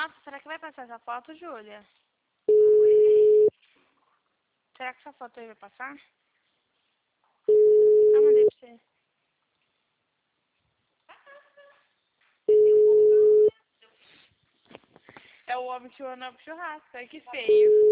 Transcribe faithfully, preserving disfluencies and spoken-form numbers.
Nossa, será que vai passar essa foto, Júlia? Será que essa foto aí vai passar? Ah, mandei pra você. É o homem que anda pro churrasco. Ai, que feio.